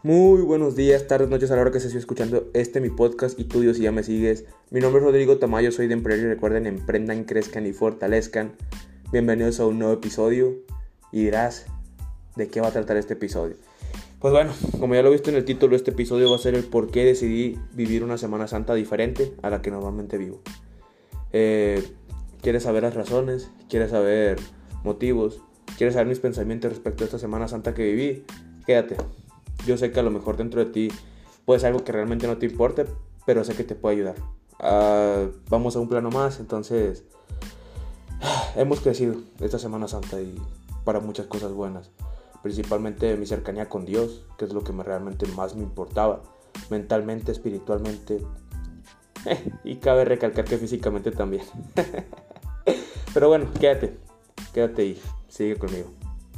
Muy buenos días, tardes, noches a la hora que se esté escuchando mi podcast y tú Dios si ya me sigues. Mi nombre es Rodrigo Tamayo, soy de Emprender y recuerden, emprendan, crezcan y fortalezcan. Bienvenidos a un nuevo episodio y dirás, ¿de qué va a tratar este episodio? Pues bueno, como ya lo viste en el título, este episodio va a ser el por qué decidí vivir una Semana Santa diferente a la que normalmente vivo. ¿Quieres saber las razones? ¿Quieres saber motivos? ¿Quieres saber mis pensamientos respecto a esta Semana Santa que viví? Quédate. Yo sé que a lo mejor dentro de ti puede ser algo que realmente no te importe, pero sé que te puede ayudar. Vamos a un plano más, entonces hemos crecido esta Semana Santa y para muchas cosas buenas. Principalmente mi cercanía con Dios, que es lo que realmente más me importaba, mentalmente, espiritualmente y cabe recalcar que físicamente también. Pero bueno, quédate y sigue conmigo.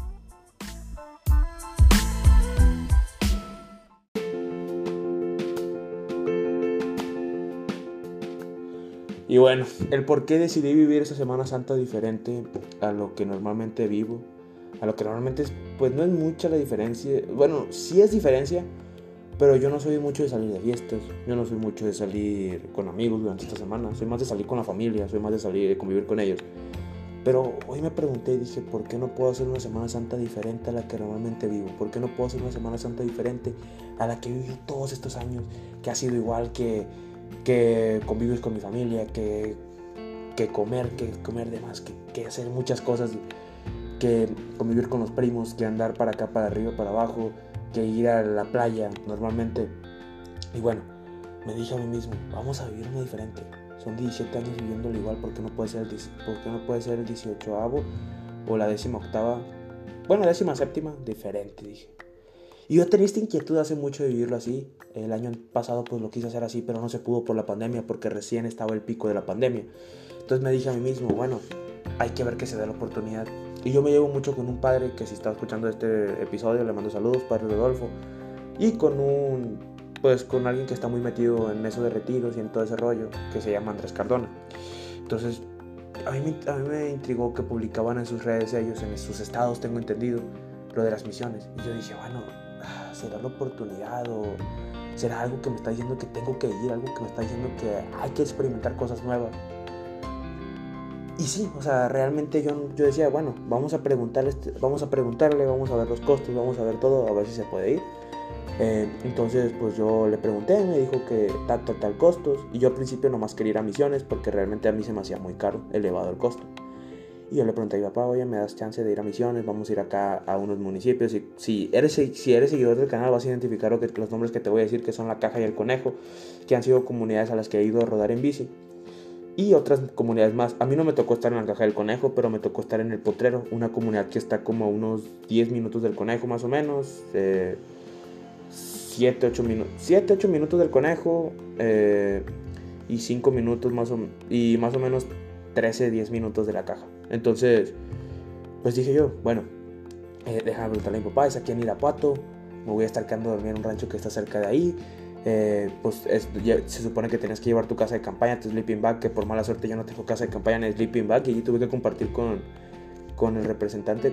Y bueno, el por qué decidí vivir esa Semana Santa diferente a lo que normalmente vivo, a lo que normalmente es, pues no es mucha la diferencia. Bueno, sí es diferencia, pero yo no soy mucho de salir de fiestas, yo no soy mucho de salir con amigos durante esta semana, soy más de salir con la familia, soy más de salir, de convivir con ellos. Pero hoy me pregunté y dije, ¿por qué no puedo hacer una Semana Santa diferente a la que normalmente vivo? ¿Por qué no puedo hacer una Semana Santa diferente a la que viví todos estos años? Que ha sido igual que convives con mi familia, que comer de más, que hacer muchas cosas, que convivir con los primos, que andar para acá, para arriba, para abajo, que ir a la playa normalmente. Y bueno, me dije a mí mismo, vamos a vivir uno diferente. Son 17 años viviéndolo igual, ¿por qué no puede ser el 18avo o la 18ª? Bueno, 17ª, diferente, dije. Y yo tenía esta inquietud hace mucho de vivirlo así. El año pasado pues lo quise hacer así, pero no se pudo por la pandemia, porque recién estaba el pico de la pandemia. Entonces me dije a mí mismo, bueno, hay que ver que se dé la oportunidad. Y yo me llevo mucho con un padre que si está escuchando este episodio, le mando saludos, padre Rodolfo. Y con alguien que está muy metido en eso de retiros y en todo ese rollo, que se llama Andrés Cardona. Entonces a mí me intrigó que publicaban en sus redes ellos, en sus estados tengo entendido, lo de las misiones. Y yo dije, bueno, ¿será la oportunidad o será algo que me está diciendo que tengo que ir, algo que me está diciendo que hay que experimentar cosas nuevas? Y sí, o sea, realmente yo decía, bueno, vamos a preguntarle, vamos a ver los costos, vamos a ver todo, a ver si se puede ir. Entonces pues yo le pregunté, me dijo que tal costos, y yo al principio nomás quería ir a misiones porque realmente a mí se me hacía muy caro, elevado el costo. Y yo le pregunté a mi papá, oye, ¿me das chance de ir a misiones? Vamos a ir acá a unos municipios. Y si eres seguidor del canal vas a identificar los nombres que te voy a decir, que son La Caja y El Conejo, que han sido comunidades a las que he ido a rodar en bici. Y otras comunidades más. A mí no me tocó estar en La Caja del Conejo, pero me tocó estar en El Potrero, una comunidad que está como a unos 10 minutos del Conejo más o menos. 7-8 minutos del Conejo, y 5 minutos más o menos 13-10 minutos de La Caja. Entonces pues dije yo, bueno, déjame preguntarle a mi papá, es aquí en Irapuato, me voy a estar quedando a dormir en un rancho que está cerca de ahí. Se supone que tenías que llevar tu casa de campaña, tu sleeping bag, que por mala suerte yo no tengo casa de campaña ni sleeping bag, y tuve que compartir con el representante.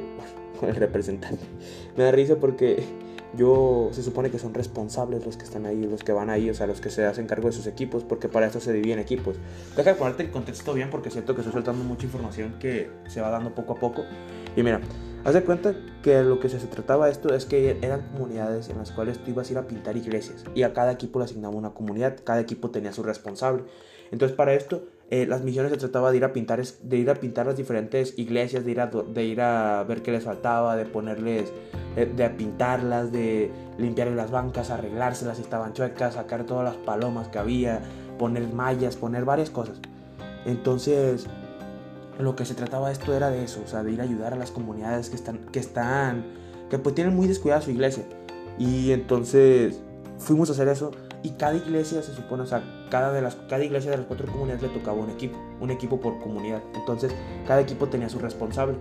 Me da risa porque se supone que son responsables los que están ahí, los que van ahí, o sea, los que se hacen cargo de sus equipos, porque para eso se dividen equipos. Deja de ponerte en contexto bien, porque siento que estoy soltando mucha información que se va dando poco a poco. Y mira, haz de cuenta que lo que se trataba esto es que eran comunidades en las cuales tú ibas a ir a pintar iglesias, y a cada equipo le asignaba una comunidad, cada equipo tenía su responsable. Entonces para esto las misiones se trataba de ir a pintar las diferentes iglesias, de ir a ver qué les faltaba, de ponerles, de pintarlas, de limpiarles las bancas, arreglárselas si estaban chuecas, sacar todas las palomas que había, poner mallas, poner varias cosas. Entonces lo que se trataba esto era de eso, o sea, de ir a ayudar a las comunidades que pues tienen muy descuidada su iglesia. Y entonces fuimos a hacer eso. Y cada iglesia se supone, o sea, cada iglesia de las 4 comunidades le tocaba un equipo por comunidad. Entonces cada equipo tenía su responsable.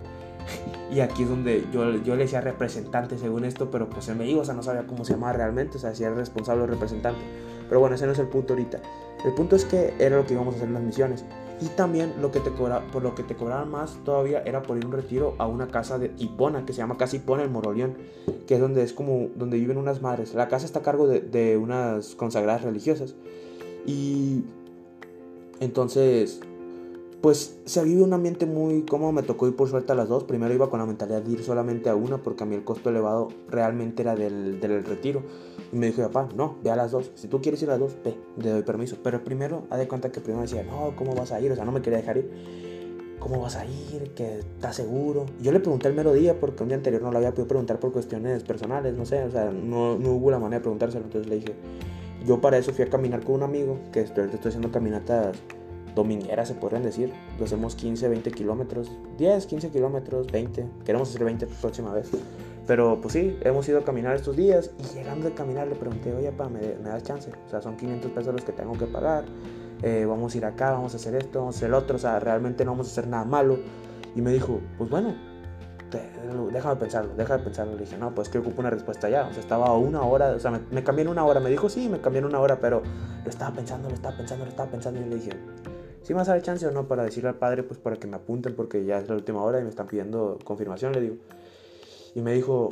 Y aquí es donde yo le decía representante según esto, pero pues él me dijo, o sea, no sabía cómo se llamaba realmente, o sea, si era responsable o representante. Pero bueno, ese no es el punto ahorita. El punto es que era lo que íbamos a hacer en las misiones. Y también por lo que te cobraban más todavía era por ir a un retiro a una casa de Hipona, que se llama Casa Hipona en Moroleón, que es como donde viven unas madres. La casa está a cargo de unas consagradas religiosas. Y entonces, pues se vive un ambiente muy cómodo. Me tocó ir por suerte a las dos. Primero iba con la mentalidad de ir solamente a una, porque a mí el costo elevado realmente era del retiro. Y me dijo, papá, no, ve a las dos. Si tú quieres ir a las dos, ve, te doy permiso. Pero primero, haz de cuenta que primero decía, no, ¿cómo vas a ir? O sea, no me quería dejar ir. ¿Cómo vas a ir? ¿Que estás seguro? Y yo le pregunté el mero día, porque un día anterior no lo había podido preguntar por cuestiones personales, no sé, o sea, no hubo la manera de preguntárselo. Entonces le dije, yo para eso fui a caminar con un amigo, que estoy haciendo caminatas domingueras, se podrían decir. Lo hacemos 15, 20 kilómetros, 10, 15 kilómetros, 20. Queremos hacer 20 la próxima vez. Pero pues sí, hemos ido a caminar estos días. Y llegando a caminar le pregunté, oye, papá, ¿me das chance? O sea, son 500 pesos los que tengo que pagar. Vamos a ir acá, vamos a hacer esto, vamos a hacer el otro. O sea, realmente no vamos a hacer nada malo. Y me dijo, pues bueno, déjame pensarlo. Le dije, no, pues que ocupo una respuesta ya. O sea, estaba a una hora, o sea, me cambié en una hora. Me dijo, sí, me cambié en una hora, pero lo estaba pensando. Y le dije, ¿sí me vas a dar chance o no para decirle al padre, pues para que me apunten, porque ya es la última hora y me están pidiendo confirmación? Le digo. Y me dijo,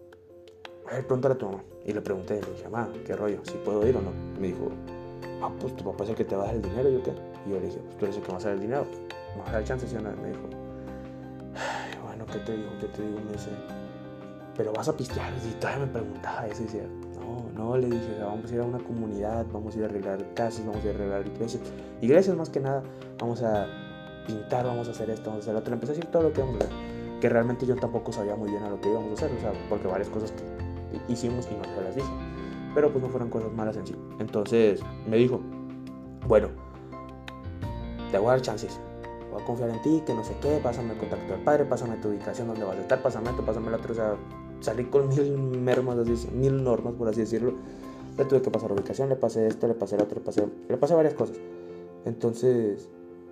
a ver, pregúntale a tu mamá. Y le pregunté, le dije, mamá, ¿qué rollo? ¿Si puedo ir o no? Y me dijo, pues tu papá es el que te va a dar el dinero, ¿yo qué? Y yo le dije, pues tú eres el que me vas a dar el dinero. ¿Me vas a dar chance, sí o no? Y me dijo, ay, bueno, ¿qué te digo? Me dice, pero vas a pistear. Y todavía me preguntaba eso y decía, no, le dije, vamos a ir a una comunidad, vamos a ir a arreglar casas, vamos a ir a arreglar iglesias más que nada, vamos a pintar, vamos a hacer esto, vamos a hacer lo otro. Le empecé a decir todo lo que íbamos a hacer, que realmente yo tampoco sabía muy bien a lo que íbamos a hacer, o sea, porque varias cosas que hicimos y no se las dije, pero pues no fueron cosas malas en sí. Entonces me dijo, bueno, te voy a dar chances, voy a confiar en ti, que no sé qué, pásame el contacto del padre, pásame tu ubicación, dónde vas a estar, pásame esto, pásame el otro. O sea, salí con mil normas, por así decirlo. Le tuve que pasar la ubicación, le pasé esto, le pasé el otro, le pasé varias cosas. Entonces,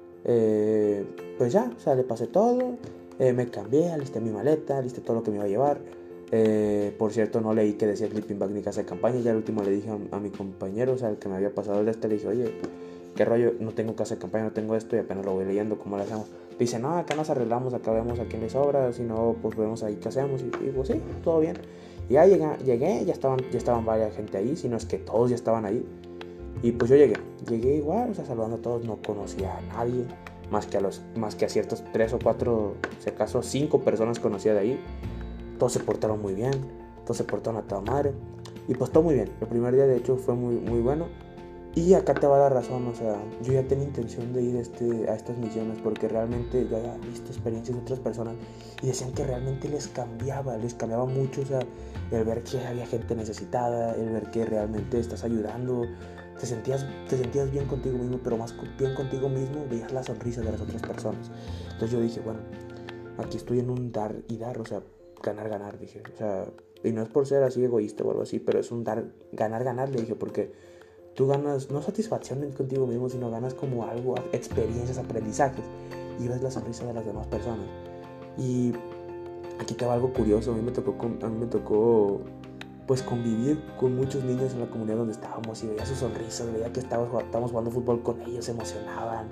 pues ya, o sea, le pasé todo, me cambié, alisté mi maleta, alisté todo lo que me iba a llevar. Por cierto, no leí que decía Sleeping Bag ni casa de campaña. Ya al último le dije a mi compañero, o sea, el que me había pasado el le dije, oye, ¿qué rollo? No tengo casa de campaña, no tengo esto, y apenas lo voy leyendo, ¿cómo lo hacemos? Dice, no, acá nos arreglamos, acá vemos a quién le sobra, si no, pues vemos ahí qué hacemos. Y pues sí, todo bien. Y ya llegué, ya estaban varias gente ahí, si no es que todos ya estaban ahí. Y pues yo llegué igual, o sea, saludando a todos, no conocía a nadie, más que a ciertos 3 o 4, si acaso 5 personas conocía de ahí. Todos se portaron muy bien, todos se portaron a toda madre. Y pues todo muy bien, el primer día de hecho fue muy, muy bueno. Y acá te va la razón, o sea, yo ya tenía intención de ir a estas misiones, porque realmente yo había visto experiencias de otras personas y decían que realmente les cambiaba mucho, o sea, el ver que había gente necesitada, el ver que realmente estás ayudando, te sentías bien contigo mismo, pero más bien contigo mismo veías la sonrisa de las otras personas. Entonces yo dije, bueno, aquí estoy en un dar y dar, o sea, ganar, dije, o sea, y no es por ser así egoísta o algo así, pero es un ganar, le dije, porque tú ganas, no satisfacción contigo mismo, sino ganas como algo, experiencias, aprendizajes, y ves la sonrisa de las demás personas. Y aquí te va algo curioso, a mí me tocó pues convivir con muchos niños en la comunidad donde estábamos, y veía sus sonrisas, veía que estábamos jugando fútbol con ellos, se emocionaban,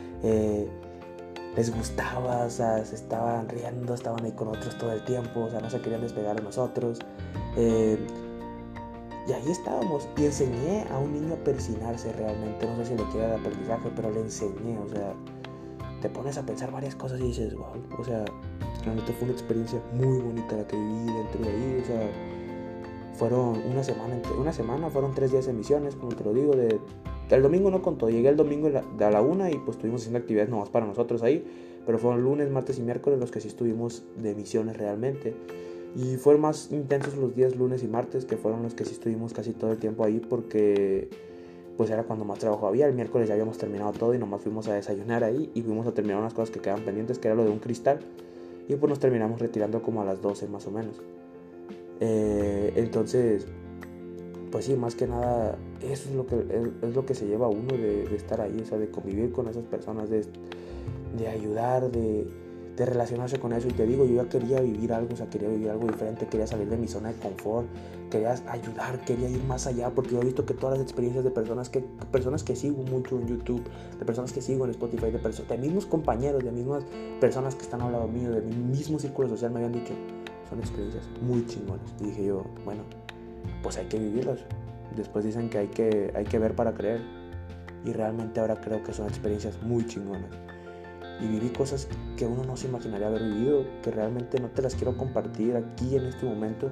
les gustaba, o sea, se estaban riendo, estaban ahí con otros todo el tiempo, o sea, no se querían despegar de nosotros. Y ahí estábamos, y enseñé a un niño a persinarse realmente, no sé si le quiere dar aprendizaje, pero le enseñé, o sea, te pones a pensar varias cosas y dices, wow, o sea, realmente fue una experiencia muy bonita la que viví dentro de ahí, o sea, fueron una semana, fueron 3 días de misiones, como te lo digo, el domingo no contó, llegué el domingo a la 1 y pues estuvimos haciendo actividades nomás para nosotros ahí, pero fueron lunes, martes y miércoles los que sí estuvimos de misiones realmente. Y fueron más intensos los días lunes y martes, que fueron los que sí estuvimos casi todo el tiempo ahí, porque pues era cuando más trabajo había. El miércoles ya habíamos terminado todo y nomás fuimos a desayunar ahí y fuimos a terminar unas cosas que quedaban pendientes, que era lo de un cristal, y pues nos terminamos retirando como a las 12 más o menos. Entonces, pues sí, más que nada eso es lo que se lleva a uno de estar ahí, o sea, de convivir con esas personas, de ayudar, de de relacionarse con eso. Y te digo, yo ya quería vivir algo, o sea, quería vivir algo diferente, quería salir de mi zona de confort, quería ayudar, quería ir más allá, porque yo he visto que todas las experiencias de personas que sigo mucho en YouTube, de personas que sigo en Spotify, de mismos compañeros, de mismas personas que están al lado mío, de mi mismo círculo social, me habían dicho, son experiencias muy chingonas. Y dije yo, bueno, pues hay que vivirlas. Después dicen que hay que ver para creer, y realmente ahora creo que son experiencias muy chingonas. Y viví cosas que uno no se imaginaría haber vivido, que realmente no te las quiero compartir aquí en este momento.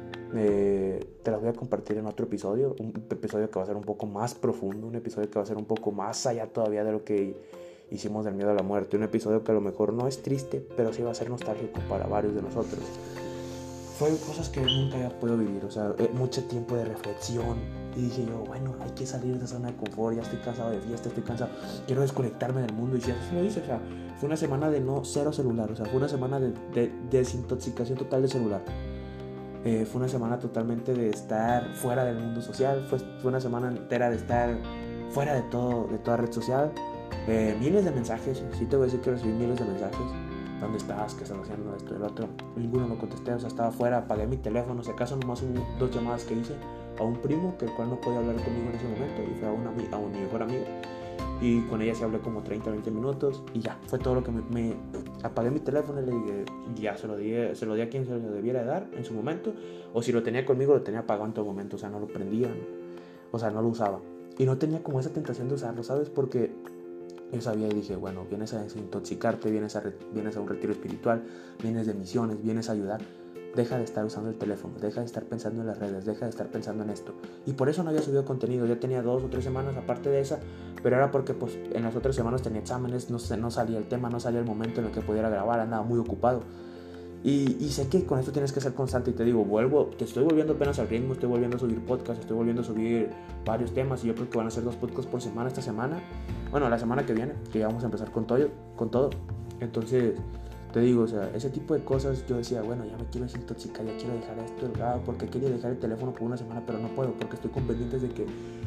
Te las voy a compartir en otro episodio, un episodio que va a ser un poco más profundo, un episodio que va a ser un poco más allá todavía de lo que hicimos del miedo a la muerte, un episodio que a lo mejor no es triste, pero sí va a ser nostálgico para varios de nosotros. Fue cosas que nunca había podido vivir, o sea, mucho tiempo de reflexión. Y dije yo, bueno, hay que salir de esa zona de confort, ya estoy cansado de fiesta, estoy cansado, quiero desconectarme del mundo. Y si así lo hice, o sea, fue una semana de cero celular, o sea, fue una semana de desintoxicación total de celular. Fue una semana totalmente de estar fuera del mundo social, fue una semana entera de estar fuera de toda red social. Miles de mensajes, sí te voy a decir que recibí miles de mensajes. ¿Dónde estás? ¿Qué estás haciendo? Esto y el otro. Ninguno lo contesté, o sea, estaba afuera, apagué mi teléfono. Si acaso nomás hubo 2 llamadas que hice a un primo, que el cual no podía hablar conmigo en ese momento, y fue a mi mejor amiga. Y con ella sí hablé como 30, 20 minutos, y ya, fue todo lo que me apagué mi teléfono y le dije, ya se lo di a quien se lo debiera de dar en su momento, o si lo tenía conmigo, lo tenía apagado en todo momento, o sea, no lo prendía, o sea, no lo usaba. Y no tenía como esa tentación de usarlo, ¿sabes? Porque yo sabía y dije, bueno, vienes a desintoxicarte, vienes a un retiro espiritual, vienes de misiones, vienes a ayudar. Deja de estar usando el teléfono, deja de estar pensando en las redes, deja de estar pensando en esto. Y por eso no había subido contenido, ya tenía 2 o 3 semanas aparte de esa, pero era porque pues en las otras semanas tenía exámenes, no salía el tema, no salía el momento en el que pudiera grabar, andaba muy ocupado. Y sé que con esto tienes que ser constante, y te digo, te estoy volviendo apenas al ritmo, estoy volviendo a subir podcast, estoy volviendo a subir varios temas, y yo creo que van a ser 2 podcasts por semana esta semana. Bueno, la semana que viene, que ya vamos a empezar con todo. Entonces, te digo, o sea, ese tipo de cosas yo decía, bueno, ya me quiero desintoxicar, ya quiero dejar esto delgado, porque quería dejar el teléfono por una semana, pero no puedo, porque estoy con pendientes de que,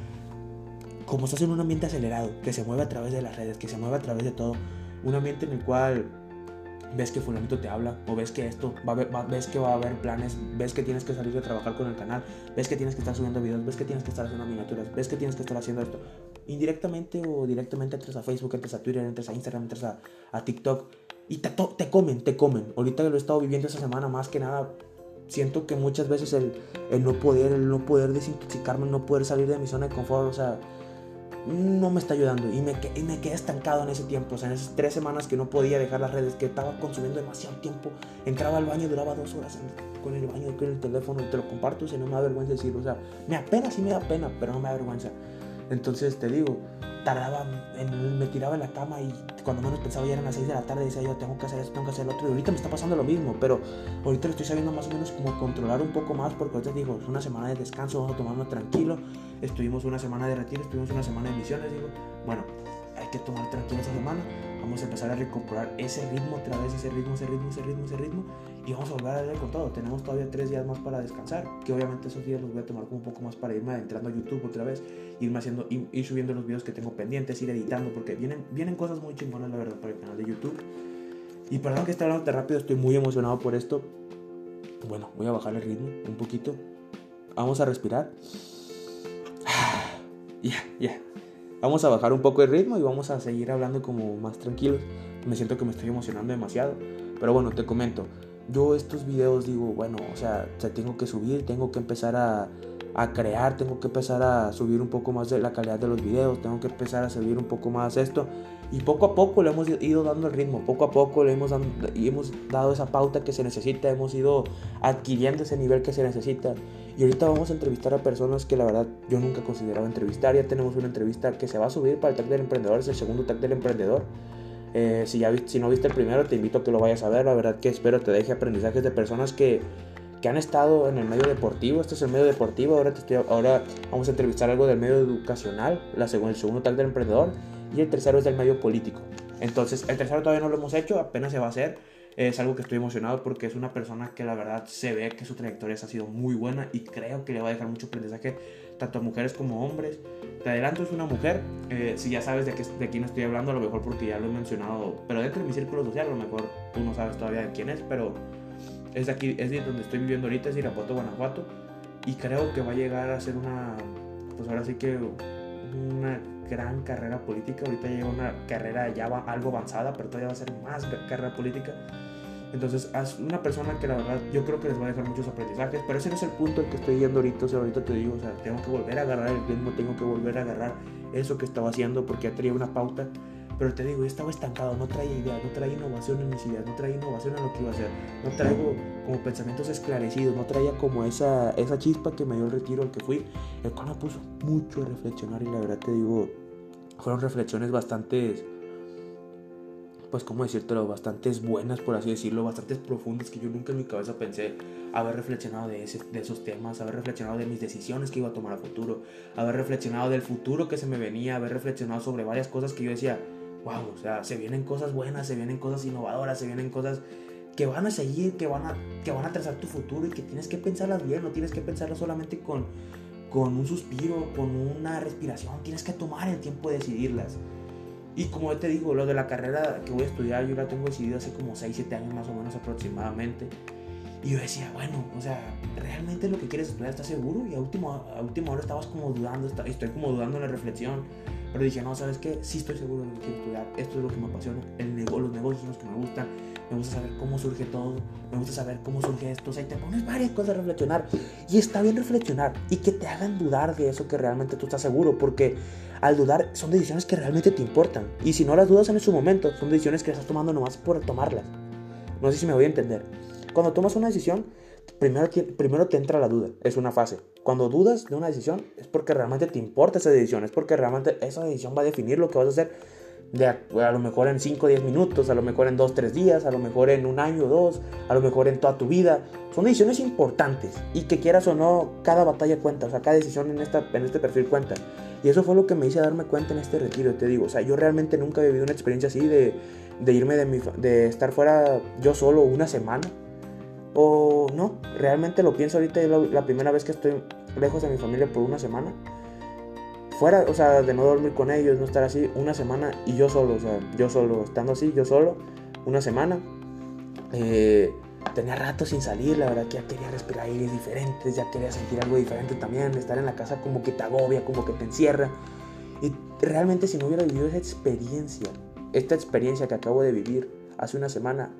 como estás en un ambiente acelerado, que se mueve a través de las redes, que se mueve a través de todo, un ambiente en el cual ves que fulanito te habla, o ves que ves que va a haber planes, ves que tienes que salir a trabajar con el canal, ves que tienes que estar subiendo videos, ves que tienes que estar haciendo miniaturas, ves que tienes que estar haciendo esto, indirectamente o directamente entras a Facebook, entras a Twitter, entras a Instagram, entras a TikTok, y te comen. Ahorita que lo he estado viviendo esa semana, más que nada, siento que muchas veces el no poder desintoxicarme, el no poder salir de mi zona de confort, o sea, no me está ayudando, y me quedé estancado en ese tiempo, o sea, en esas 3 semanas que no podía dejar las redes, que estaba consumiendo demasiado tiempo. Entraba al baño, duraba 2 horas con el baño, con el teléfono, y te lo comparto, si no me da vergüenza decirlo, o sea, sí me da pena, pero no me da vergüenza. Entonces te digo, me tiraba en la cama, y cuando menos pensaba ya eran las 6 de la tarde, y decía yo, tengo que hacer esto, tengo que hacer lo otro, y ahorita me está pasando lo mismo, pero ahorita lo estoy sabiendo más o menos como controlar un poco más, porque ahorita digo, es una semana de descanso, vamos a tomarlo tranquilo. Estuvimos una semana de retiro, estuvimos una semana de misiones, digo, bueno, hay que tomar tranquilo esa semana, vamos a empezar a recuperar ese ritmo otra vez, ese ritmo, y vamos a volver a darle con todo. Tenemos todavía 3 días más para descansar, que obviamente esos días los voy a tomar como un poco más para irme adentrando a YouTube otra vez, ir subiendo los videos que tengo pendientes, ir editando, porque vienen cosas muy chingonas, la verdad, para el canal de YouTube. Y perdón que esté hablando tan rápido, estoy muy emocionado por esto. Bueno, voy a bajar el ritmo un poquito, vamos a respirar. Ya. Vamos a bajar un poco el ritmo y vamos a seguir hablando como más tranquilos. Me siento que me estoy emocionando demasiado. Pero bueno, te comento. Yo estos videos digo, bueno, o sea, tengo que subir, tengo que empezar a crear, tengo que empezar a subir un poco más de la calidad de los videos, tengo que empezar a subir un poco más esto. Y poco a poco le hemos ido dando el ritmo, poco a poco hemos dado esa pauta que se necesita, hemos ido adquiriendo ese nivel que se necesita. Y ahorita vamos a entrevistar a personas que la verdad yo nunca consideraba entrevistar. Ya tenemos una entrevista que se va a subir para el Tag del Emprendedor, es el segundo Tag del Emprendedor. Si no viste el primero, te invito a que lo vayas a ver. La verdad que espero te deje aprendizajes de personas que han estado en el medio deportivo. Este es el medio deportivo. Ahora vamos a entrevistar algo del medio educacional, el segundo Tag del Emprendedor, y el tercero es del medio político. Entonces el tercero todavía no lo hemos hecho, apenas se va a hacer. Es algo que estoy emocionado porque es una persona que la verdad se ve que su trayectoria ha sido muy buena, y creo que le va a dejar mucho aprendizaje tanto mujeres como hombres. Te adelanto, es una mujer. Si ya sabes de quién estoy hablando, a lo mejor porque ya lo he mencionado, pero dentro de mi círculo social, a lo mejor tú no sabes todavía de quién es, pero es de aquí, es de donde estoy viviendo ahorita, es Irapuato, Guanajuato, y creo que va a llegar a ser pues ahora sí que una gran carrera política. Ahorita llega una carrera ya algo avanzada, pero todavía va a ser más carrera política. Entonces es una persona que la verdad yo creo que les va a dejar muchos aprendizajes, pero ese no es el punto al que estoy yendo ahorita. O sea, ahorita te digo, o sea, tengo que volver a agarrar el ritmo, tengo que volver a agarrar eso que estaba haciendo, porque ya tenía una pauta. Pero te digo, yo estaba estancado, no traía ideas, no traía innovación en mis ideas, no traía innovación en lo que iba a hacer, no traigo como pensamientos esclarecidos, no traía como esa chispa que me dio el retiro al que fui, el cual me puso mucho a reflexionar. Y la verdad te digo, fueron reflexiones bastantes, pues cómo decírtelo, bastantes buenas, por así decirlo, bastantes profundas, que yo nunca en mi cabeza pensé haber reflexionado de esos temas, haber reflexionado de mis decisiones que iba a tomar a futuro, haber reflexionado del futuro que se me venía, haber reflexionado sobre varias cosas que yo decía, wow, o sea, se vienen cosas buenas, se vienen cosas innovadoras, se vienen cosas que van a seguir, que van a trazar tu futuro, y que tienes que pensarlas bien, no tienes que pensarlas solamente con un suspiro, con una respiración, tienes que tomar el tiempo de decidirlas. Y como yo te digo, lo de la carrera que voy a estudiar, yo la tengo decidida hace como 6-7 años más o menos aproximadamente. Y yo decía, bueno, o sea, ¿realmente lo que quieres estudiar estás seguro? Y a última hora estabas como dudando, estoy como dudando en la reflexión. Pero dije, no, ¿sabes qué? Sí estoy seguro de lo que quiero estudiar. Esto es lo que me apasiona, los negocios los que me gustan. Me gusta saber cómo surge todo, me gusta saber cómo surge esto. O sea, y te pones varias cosas a reflexionar. Y está bien reflexionar y que te hagan dudar de eso que realmente tú estás seguro. Porque al dudar son decisiones que realmente te importan. Y si no las dudas en su momento, son decisiones que estás tomando nomás por tomarlas. No sé si me voy a entender. Cuando tomas una decisión, primero te entra la duda. Es una fase. Cuando dudas de una decisión, es porque realmente te importa esa decisión. Es porque realmente esa decisión va a definir lo que vas a hacer a lo mejor en 5 o 10 minutos, a lo mejor en 2-3 días, a lo mejor en 1 año o 2, a lo mejor en toda tu vida. Son decisiones importantes, y que quieras o no, cada batalla cuenta. O sea, cada decisión en este perfil cuenta. Y eso fue lo que me hizo darme cuenta en este retiro, te digo. O sea, yo realmente nunca he vivido una experiencia así de irme de estar fuera yo solo una semana. O no, realmente lo pienso ahorita, es la primera vez que estoy lejos de mi familia por una semana. Fuera, o sea, de no dormir con ellos, no estar así una semana, y yo solo, o sea, yo solo, estando así, yo solo, una semana. Tenía rato sin salir, la verdad que ya quería respirar aires diferentes, ya quería sentir algo diferente también. Estar en la casa como que te agobia, como que te encierra. Y realmente si no hubiera vivido esta experiencia que acabo de vivir hace una semana,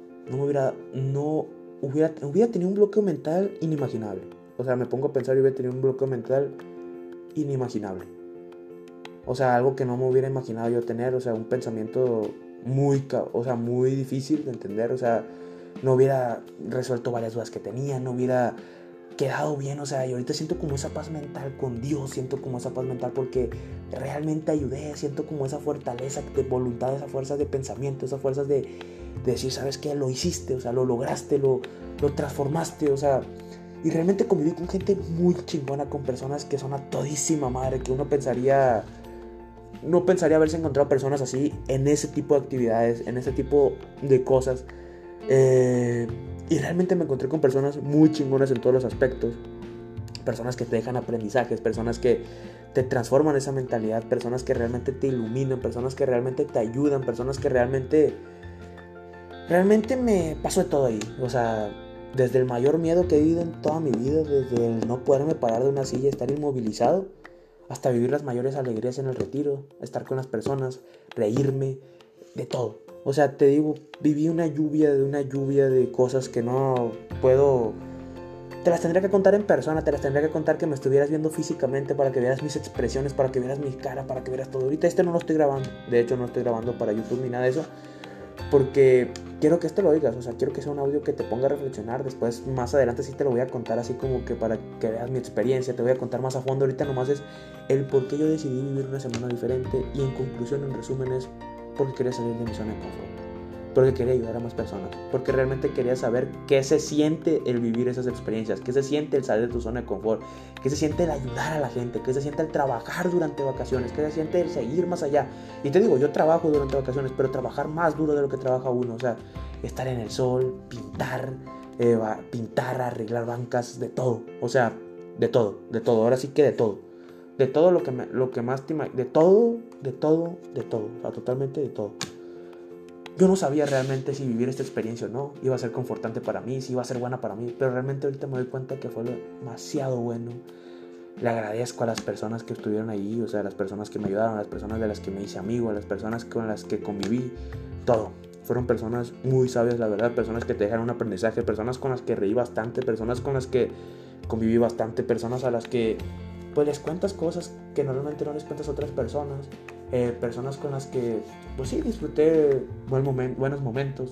hubiera tenido un bloqueo mental inimaginable. O sea, me pongo a pensar y hubiera tenido un bloqueo mental inimaginable. O sea, algo que no me hubiera imaginado yo tener. O sea, un pensamiento muy difícil de entender. O sea, no hubiera resuelto varias dudas que tenía, no hubiera quedado bien. O sea, y ahorita siento como esa paz mental con Dios, siento como esa paz mental porque realmente ayudé, siento como esa fortaleza de voluntad, esa fuerza de pensamiento, esa fuerza de decir, ¿sabes qué? Lo hiciste, o sea, lo lograste, lo transformaste, o sea. Y realmente conviví con gente muy chingona, con personas que son a todísima madre, que no pensaría haberse encontrado personas así en ese tipo de actividades, en ese tipo de cosas. Y realmente me encontré con personas muy chingonas en todos los aspectos. Personas que te dejan aprendizajes, personas que te transforman esa mentalidad, personas que realmente te iluminan, personas que realmente te ayudan, personas que realmente me pasó de todo ahí. O sea, desde el mayor miedo que he vivido en toda mi vida, desde el no poderme parar de una silla, estar inmovilizado, hasta vivir las mayores alegrías en el retiro, estar con las personas, reírme, de todo. O sea, te digo, viví una lluvia de cosas que no puedo. Te las tendría que contar en persona, te las tendría que contar que me estuvieras viendo físicamente para que vieras mis expresiones, para que vieras mi cara, para que vieras todo. Ahorita no lo estoy grabando, de hecho no estoy grabando para YouTube ni nada de eso, porque quiero que lo oigas, o sea, quiero que sea un audio que te ponga a reflexionar. Después, más adelante sí te lo voy a contar así como que para que veas mi experiencia, te voy a contar más a fondo. Ahorita nomás es el por qué yo decidí vivir una semana diferente, y en conclusión, en resumen, es porque quería salir de mi zona de confort, porque quería ayudar a más personas, porque realmente quería saber qué se siente el vivir esas experiencias, qué se siente el salir de tu zona de confort, qué se siente el ayudar a la gente, qué se siente el trabajar durante vacaciones, qué se siente el seguir más allá. Y te digo, yo trabajo durante vacaciones, pero trabajar más duro de lo que trabaja uno. O sea, estar en el sol, pintar, arreglar bancas, de todo. O sea, De todo, ahora sí que de todo. De todo lo que más te imaginas, de todo, o sea, totalmente de todo. Yo no sabía realmente si vivir esta experiencia o no iba a ser confortante para mí, si iba a ser buena para mí, pero realmente ahorita me doy cuenta que fue demasiado bueno. Le agradezco a las personas que estuvieron ahí, o sea, a las personas que me ayudaron, a las personas de las que me hice amigo, a las personas con las que conviví, todo. Fueron personas muy sabias, la verdad, personas que te dejaron un aprendizaje, personas con las que reí bastante, personas con las que conviví bastante, personas a las que pues les cuentas cosas que normalmente no les cuentas a otras personas, personas con las que pues sí disfruté buenos momentos.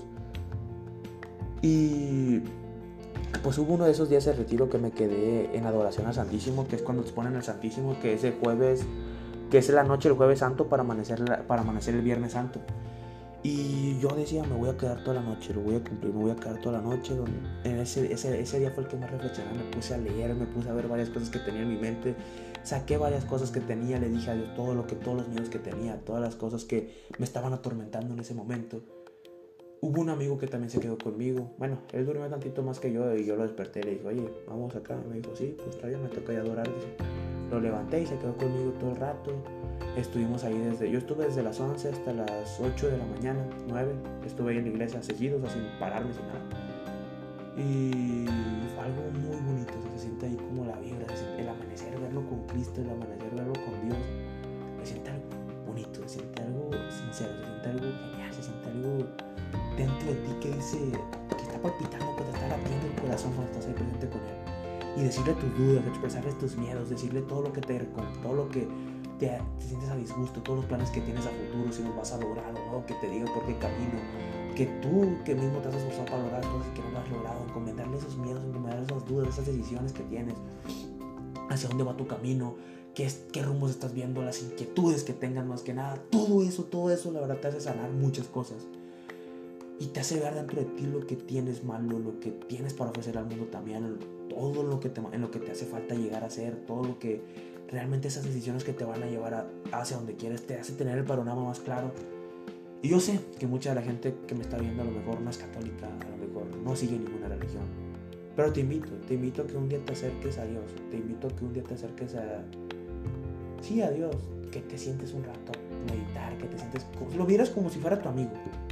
Y pues hubo uno de esos días de retiro que me quedé en adoración al Santísimo, que es cuando te ponen el Santísimo, que es el jueves, que es la noche del Jueves Santo para amanecer el Viernes Santo. Y yo decía, me voy a quedar toda la noche, lo voy a cumplir, me voy a quedar toda la noche. Ese día fue el que más reflexioné, me puse a leer, me puse a ver varias cosas que tenía en mi mente, saqué varias cosas que tenía, le dije a Dios todos los miedos que tenía, todas las cosas que me estaban atormentando en ese momento. Hubo un amigo que también se quedó conmigo, bueno, él durmió tantito más que yo y yo lo desperté, le dije, oye, vamos acá, me dijo, sí, pues todavía me toca ya adorar, dice. Lo levanté y se quedó conmigo todo el rato. Estuvimos ahí yo estuve desde las 11 hasta las 8 de la mañana, 9. Estuve ahí en la iglesia seguidos, sin pararme, sin nada. Y fue algo muy bonito, se siente ahí como la vibra, el amanecer, verlo con Cristo, el amanecer, verlo con Dios. Se siente algo bonito, se siente algo sincero, se siente algo genial, se siente algo dentro de ti que dice, que está palpitando, que te está latiendo el corazón cuando estás ahí presente con Él. Y decirle tus dudas, expresarle tus miedos, decirle todo lo que todo lo que te sientes a disgusto, todos los planes que tienes a futuro, si los vas a lograr o no, que te diga por qué camino, que tú que mismo te has esforzado para lograr cosas que no lo has logrado, encomendarle esos miedos, encomendarle esas dudas, esas decisiones que tienes, hacia dónde va tu camino, qué rumbos estás viendo, las inquietudes que tengas más que nada, todo eso la verdad te hace sanar muchas cosas. Y te hace ver dentro de ti lo que tienes malo, lo que tienes para ofrecer al mundo también, todo en lo que te hace falta llegar a ser, todo lo que realmente esas decisiones que te van a llevar hacia donde quieres, te hace tener el panorama más claro. Y yo sé que mucha de la gente que me está viendo a lo mejor no es católica, a lo mejor no sigue ninguna religión. Pero te invito a que un día te acerques a Dios, te invito a que un día te acerques a Dios, que te sientes un rato a meditar, que te sientes, lo vieras como si fuera tu amigo,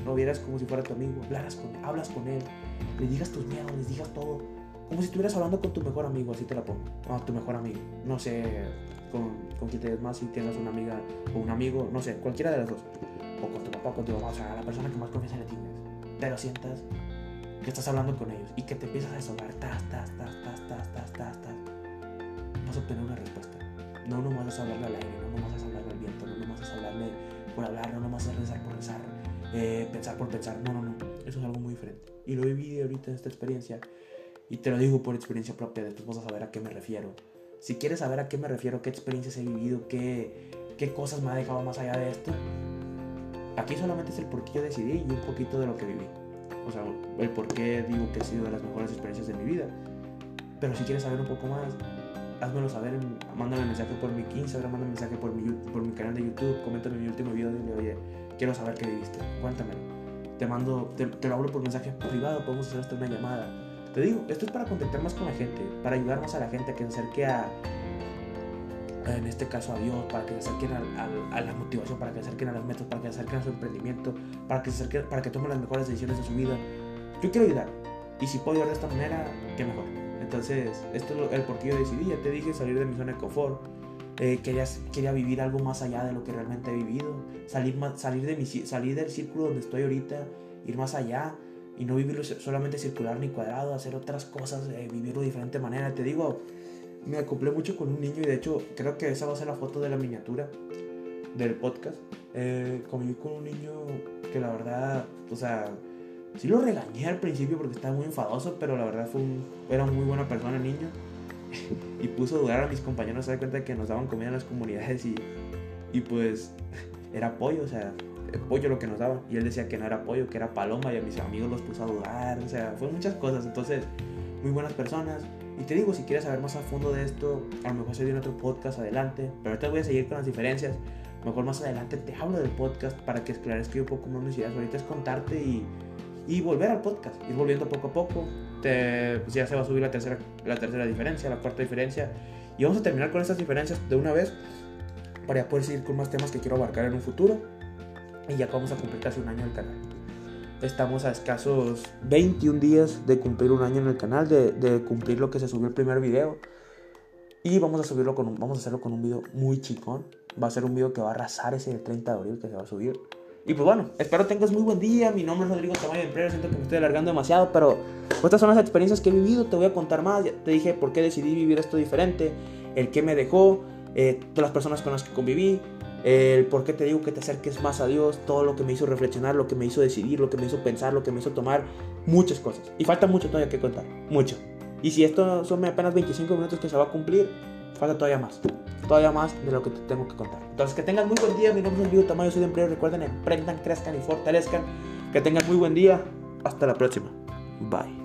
hablas con él, le digas tus miedos, les digas todo, como si estuvieras hablando con tu mejor amigo, así te la pongo, tu mejor amigo, no sé con quién te des más, si tienes una amiga o un amigo, no sé, cualquiera de las dos, o con tu papá, con tu mamá, o sea, la persona que más confianza le tienes, te lo sientas, que estás hablando con ellos y que te empiezas a desahogar, vas a obtener una respuesta. No nomás es hablarle al aire, no nomás es hablarle al viento, no nomás es hablarle por hablar, no nomás es rezar por rezar, pensar por pensar, no, eso es algo muy diferente. Y lo viví ahorita en esta experiencia y te lo digo por experiencia propia, después vas a saber a qué me refiero. Si quieres saber a qué me refiero, qué experiencias he vivido, qué cosas me ha dejado más allá de esto, aquí solamente es el por qué yo decidí y un poquito de lo que viví. O sea, el por qué digo que ha sido de las mejores experiencias de mi vida. Pero si quieres saber un poco más, házmelo saber, mándame mensaje por mi Instagram, mándame mensaje por mi canal de YouTube, coméntame mi último video y dile, oye, quiero saber qué viviste, cuéntamelo. Te lo hablo por mensaje privado, podemos hacer hasta una llamada. Te digo, esto es para contactar más con la gente, para ayudar más a la gente a que se acerque en este caso a Dios, para que se acerquen a la motivación, para que se acerquen a las metas, para que se acerquen a su emprendimiento, para que tomen las mejores decisiones de su vida. Yo quiero ayudar, y si puedo ayudar de esta manera, qué mejor. Entonces, esto es el por qué yo decidí, ya te dije, salir de mi zona de confort. Quería vivir algo más allá de lo que realmente he vivido, salir del círculo donde estoy ahorita, ir más allá y no vivirlo solamente circular ni cuadrado, hacer otras cosas, vivirlo de diferente manera. Te digo, me acoplé mucho con un niño y de hecho creo que esa va a ser la foto de la miniatura del podcast. Conviví con un niño que la verdad, o sea, sí lo regañé al principio porque estaba muy enfadoso, pero la verdad era muy buena persona el niño. Y puso a dudar a mis compañeros, se da cuenta de que nos daban comida en las comunidades y pues era pollo, o sea, pollo lo que nos daban. Y él decía que no era pollo, que era paloma, y a mis amigos los puso a dudar, o sea, fueron muchas cosas. Entonces, muy buenas personas. Y te digo, si quieres saber más a fondo de esto, a lo mejor se viene otro podcast adelante, pero ahorita voy a seguir con las diferencias. A lo mejor más adelante te hablo del podcast para que esclarezca un poco más mis ideas. Ahorita es contarte y volver al podcast, ir volviendo poco a poco. pues ya se va a subir la tercera diferencia, la cuarta diferencia. Y vamos a terminar con estas diferencias de una vez para ya poder seguir con más temas que quiero abarcar en un futuro. Y ya vamos a cumplir casi un año en el canal. Estamos a escasos 21 días de cumplir un año en el canal, de cumplir lo que se subió el primer video. Y vamos a hacerlo con un video muy chicón. Va a ser un video que va a arrasar ese del 30 de abril que se va a subir. Y pues bueno, espero tengas muy buen día. Mi nombre es Rodrigo Tamayo de Emprero. Siento que me estoy alargando demasiado, pero estas son las experiencias que he vivido. Te voy a contar más. Ya te dije por qué decidí vivir esto diferente, el qué me dejó, todas las personas con las que conviví, el por qué te digo que te acerques más a Dios, todo lo que me hizo reflexionar, lo que me hizo decidir, lo que me hizo pensar, lo que me hizo tomar muchas cosas. Y falta mucho todavía que contar, mucho. Y si esto son apenas 25 minutos que se va a cumplir, falta todavía más de lo que te tengo que contar. Entonces, que tengan muy buen día. Mi nombre es Rodrigo Tamayo, soy de Emprero. Recuerden, emprendan, crezcan y fortalezcan. Que tengan muy buen día. Hasta la próxima. Bye.